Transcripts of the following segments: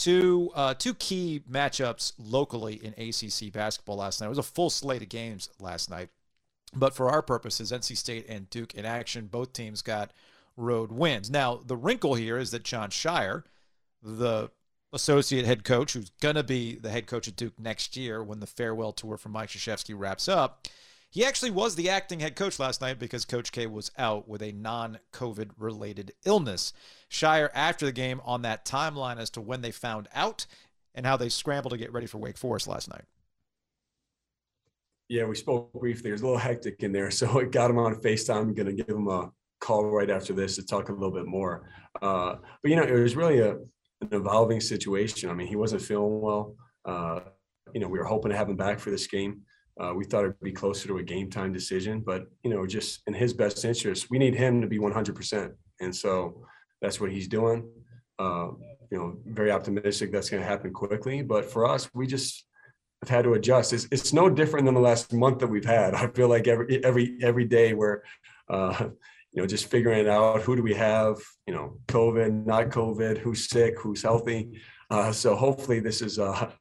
two key matchups locally in ACC basketball last night. It was a full slate of games last night. But for our purposes, NC State and Duke in action, both teams got road wins. Now, the wrinkle here is that Jon Scheyer, the associate head coach, who's going to be the head coach at Duke next year when the farewell tour for Mike Krzyzewski wraps up, he actually was the acting head coach last night because Coach K was out with a non-COVID related illness. Scheyer, after the game, on that timeline as to when they found out and how they scrambled to get ready for Wake Forest last night. Yeah, we spoke briefly. It was a little hectic in there, so I got him on FaceTime. I'm going to give him a call right after this to talk a little bit more. But, it was really an evolving situation. I mean, he wasn't feeling well. We were hoping to have him back for this game. We thought it'd be closer to a game time decision, but, just in his best interest, we need him to be 100%. And so that's what he's doing. Very optimistic that's going to happen quickly. But for us, we just have had to adjust. It's no different than the last month that we've had. I feel like every day we're, just figuring it out. Who do we have? COVID, not COVID, who's sick, who's healthy. So hopefully this is,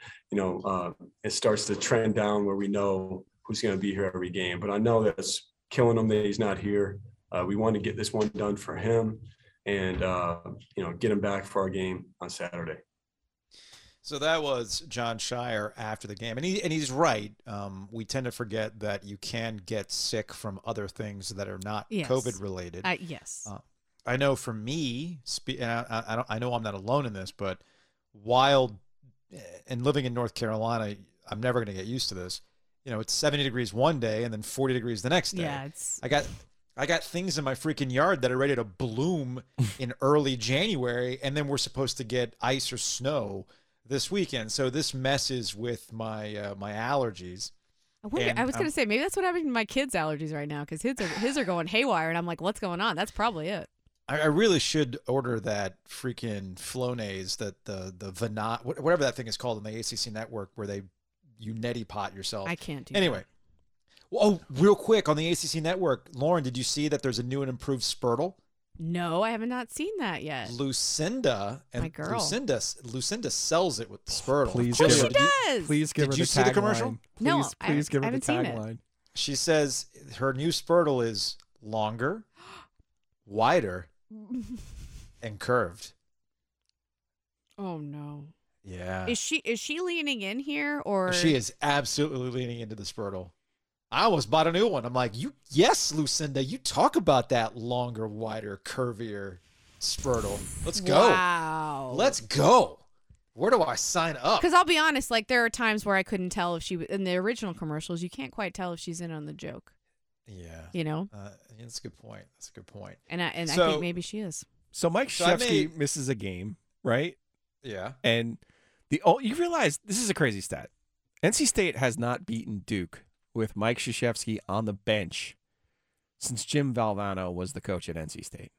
it starts to trend down where we know who's going to be here every game. But I know that's killing him that he's not here. We want to get this one done for him and, get him back for our game on Saturday. So that was Jon Scheyer after the game. And he's right. We tend to forget that you can get sick from other things that are not COVID related. Yes. I know for me, and I know I'm not alone in this, but while and living in North Carolina, I'm never going to get used to this. It's 70 degrees one day and then 40 degrees the next day. Yeah, I got things in my freaking yard that are ready to bloom in early January, and then we're supposed to get ice or snow this weekend. So this messes with my my allergies. I was going to say, maybe that's what happened to my kids' allergies right now, because his are going haywire, and I'm like, what's going on? That's probably it. I really should order that freaking Flonase, that the Vanat, whatever that thing is called on the ACC network, where you neti pot yourself. I can't do anyway. that. Well, real quick on the ACC network, Lauren, did you see that there's a new and improved Spurtle? No, I have not seen that yet. Lucinda and my girl. Lucinda sells it with the Spurtle. Please, of course she does. Please give her the tagline. Did you see the commercial? No, please give her the tagline. tagline. She says her new Spurtle is longer, wider, and curved. Oh no. Yeah. Is she leaning in here, or she is absolutely leaning into the Spurtle. I almost bought a new one. I'm like, yes, Lucinda, you talk about that longer, wider, curvier Spurtle. Let's go. Wow. Let's go. Where do I sign up? Because I'll be honest, like there are times where I couldn't tell if she in the original commercials. You can't quite tell if she's in on the joke. Yeah. That's a good point. And I think maybe she is. So Mike Krzyzewski misses a game, right? Yeah. And you realize this is a crazy stat. NC State has not beaten Duke with Mike Krzyzewski on the bench since Jim Valvano was the coach at NC State.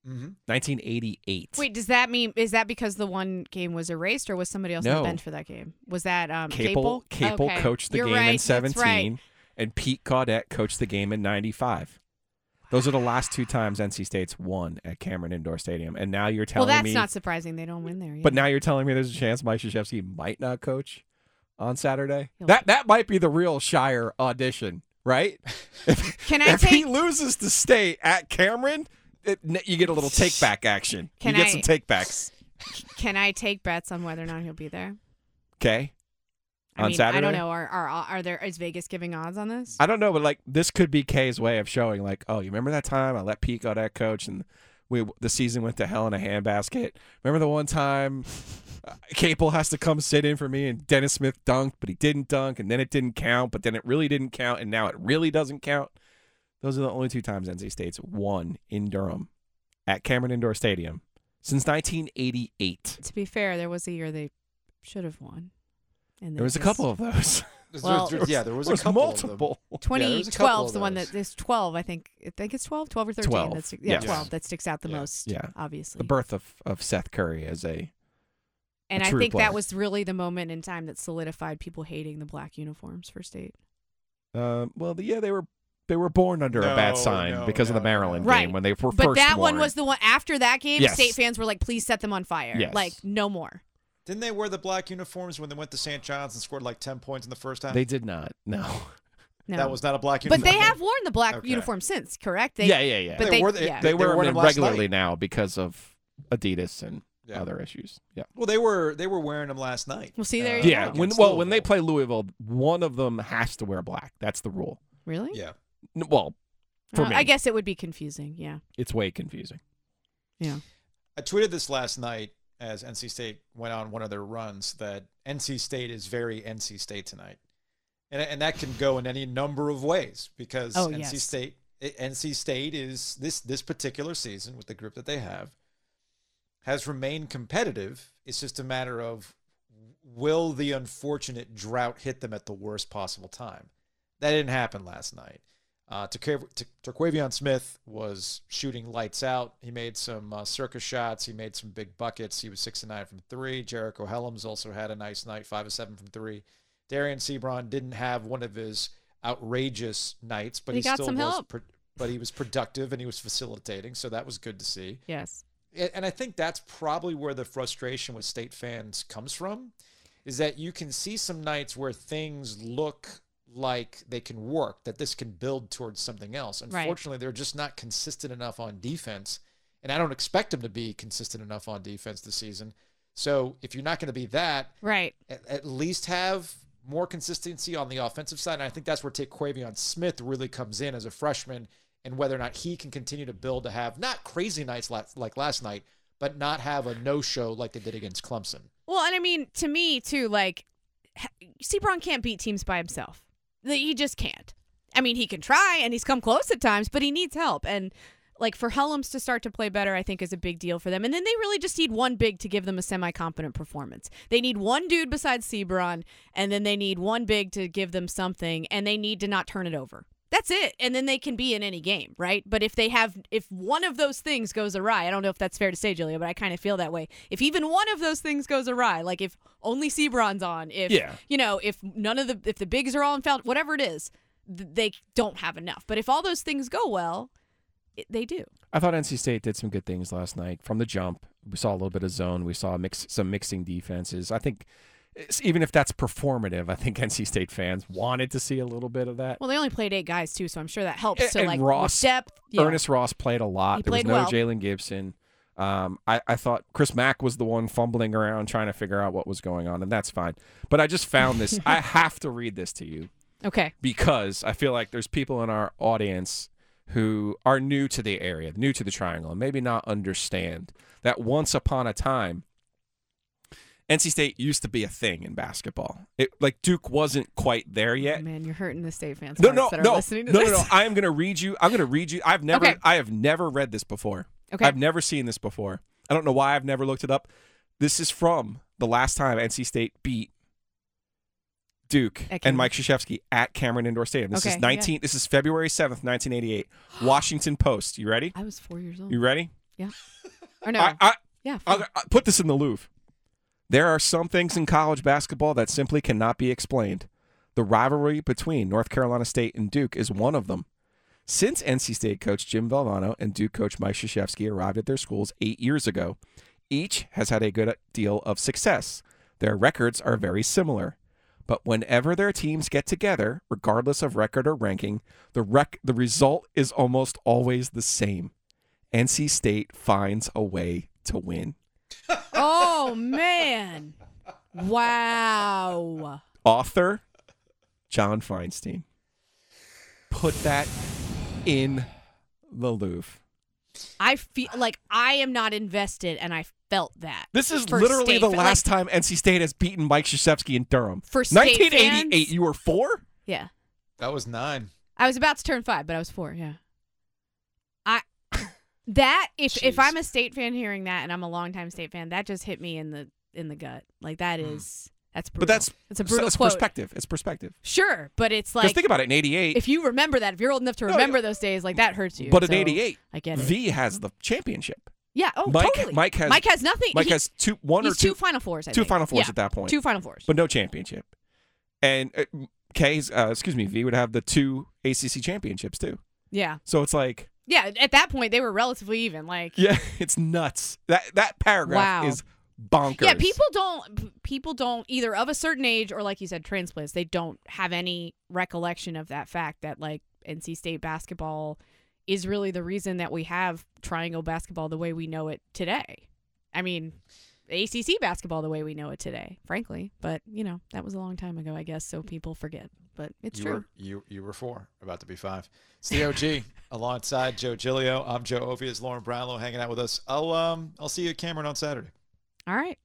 1988. Wait, does that mean, is that because the one game was erased, or was somebody else on the bench for that game? Was that Capel? Capel Okay. coached the You're game right. in 17, Right. and Pete Caudette coached the game in 95. Those are the last two times NC State's won at Cameron Indoor Stadium. And now you're telling me... Well, that's not surprising. They don't win there. But now you're telling me there's a chance Mike Krzyzewski might not coach on Saturday? That might be the real Scheyer audition, right? If he loses to State at Cameron, you get a little take-back action. You get some take-backs. Can I take bets on whether or not he'll be there? Okay. On Saturday? I don't know. Is Vegas giving odds on this? I don't know, but this could be Kay's way of showing, you remember that time I let Pete go that coach and the season went to hell in a handbasket? Remember the one time Capel has to come sit in for me and Dennis Smith dunked, but he didn't dunk, and then it didn't count, but then it really didn't count, and now it really doesn't count? Those are the only two times NC State's won in Durham at Cameron Indoor Stadium since 1988. To be fair, there was a year they should have won. And there was a couple of those. Well, there was a couple multiple. 2012 is the one that there's 12. I think it's 12 or 13. 12. 12 that sticks out the most. Yeah, obviously. The birth of Seth Curry as a I true think player. that was really the moment in time that solidified people hating the black uniforms for State. They were born under a bad sign because of the Maryland game when they were first But that worn. one was the one after that game. Yes. State fans were like, "Please set them on fire! Yes. Like no more." Didn't they wear the black uniforms when they went to St. John's and scored like 10 points in the first half? They did not. No. No. That was not a black uniform. But they have worn the black Okay. uniform since, correct? Yeah. But They wore They wear wore them them last regularly night. now because of Adidas and Yeah. other issues. Yeah. Well, they were wearing them last night. Well, see, there you Yeah. go. When against when they Louisville. play Louisville, one of them has to wear black. That's the rule. Really? Yeah. Well, for me, I guess it would be confusing. Yeah. it's way confusing. Yeah. I tweeted this last night as NC State went on one of their runs that NC State is very NC State tonight. And that can go in any number of ways because Oh, NC State is this particular season with the group that they have has remained competitive. It's just a matter of will the unfortunate drought hit them at the worst possible time. That didn't happen last night. Terquavion Smith was shooting lights out. He made some circus shots. He made some big buckets. He was 6 of 9 from 3. Jericho Helms also had a nice night, 5 of 7 from 3. Darian Sebron didn't have one of his outrageous nights, but He got still some was help. but he was productive and he was facilitating, so that was good to see. Yes. And I think that's probably where the frustration with State fans comes from, is that you can see some nights where things look like they can work, that this can build towards something else. Right. Unfortunately, they're just not consistent enough on defense, and I don't expect them to be consistent enough on defense this season. So if you're not going to be that, Right. at least have more consistency on the offensive side. And I think that's where Terquavion Smith really comes in as a freshman, and whether or not he can continue to build to have not crazy nights like last night, but not have a no-show like they did against Clemson. Well, and I mean, to me, too, like, Sebron can't beat teams by himself. He just can't. I mean, he can try, and he's come close at times, but he needs help. And, like, for Helms to start to play better, I think is a big deal for them. And then they really just need one big to give them a semi-competent performance. They need one dude besides Sebron, and then they need one big to give them something, and they need to not turn it over. That's it. And then they can be in any game, right? But if one of those things goes awry, I don't know if that's fair to say, Julia, but I kind of feel that way. If even one of those things goes awry, like if only Sebron's on, if if the bigs are all in foul, whatever it is, they don't have enough. But if all those things go well, they do. I thought NC State did some good things last night from the jump. We saw a little bit of zone. We saw some mixing defenses. I think even if that's performative, I think NC State fans wanted to see a little bit of that. Well, they only played 8 guys too, so I'm sure that helps. So And like Ross, with depth, yeah. Ernest Ross played a lot. He There was played no well. Jalen Gibson. I thought Chris Mack was the one fumbling around trying to figure out what was going on, and that's fine. But I just found this. I have to read this to you Okay. because I feel like there's people in our audience who are new to the area, new to the Triangle, and maybe not understand that once upon a time, NC State used to be a thing in basketball. Like Duke wasn't quite there yet. Man, you're hurting the State fans No. that are listening to this. No. I am going to read you. I'm going to read you. I have never read this before. Okay. I've never seen this before. I don't know why I've never looked it up. This is from the last time NC State beat Duke At and Cameron. Mike Krzyzewski at Cameron Indoor Stadium. This Okay, is 19. This is February 7th, 1988. Washington Post. You ready? I was 4 years old. You ready? Yeah. Or no. Yeah. I'll put this in the Louvre. There are some things in college basketball that simply cannot be explained. The rivalry between North Carolina State and Duke is one of them. Since NC State coach Jim Valvano and Duke coach Mike Krzyzewski arrived at their schools 8 years ago, each has had a good deal of success. Their records are very similar. But whenever their teams get together, regardless of record or ranking, the result is almost always the same. NC State finds a way to win. Oh, man. Wow. Author John Feinstein. Put that in the Louvre. I feel like I am not invested, and I felt that. This is For literally State the fan- last time NC State has beaten Mike Krzyzewski in Durham. For State 1988, fans? you were 4? Yeah. That was 9. I was about to turn 5, but I was 4, yeah. If I'm a State fan hearing that, and I'm a longtime State fan, that just hit me in the gut. Like that's brutal. But that's a brutal it's quote. perspective. It's perspective. Sure, but it's Because like think about it, in 88, if you remember that, if you're old enough to remember those days, like that hurts you. but in So, 88, I get it. V has the championship. Yeah. Oh, Mike- totally. Mike has- nothing. Mike has two Final Fours. I two think. Final Fours Yeah, at that point. 2 Final Fours. but no championship. And V would have the 2 ACC championships too. Yeah. So it's like, Yeah. At that point, they were relatively even. Like. yeah, it's nuts. That paragraph Wow. is bonkers. Yeah, people don't either of a certain age or, like you said, transplants. They don't have any recollection of that fact that like NC State basketball is really the reason that we have triangle basketball the way we know it today. I mean, ACC basketball the way we know it today, frankly. But, that was a long time ago, I guess, so people forget. But it's true. You were 4, about to be 5. It's the OG alongside Joe Giglio. I'm Joe Ovies, Lauren Brownlow hanging out with us. I'll see you at Cameron on Saturday. All right.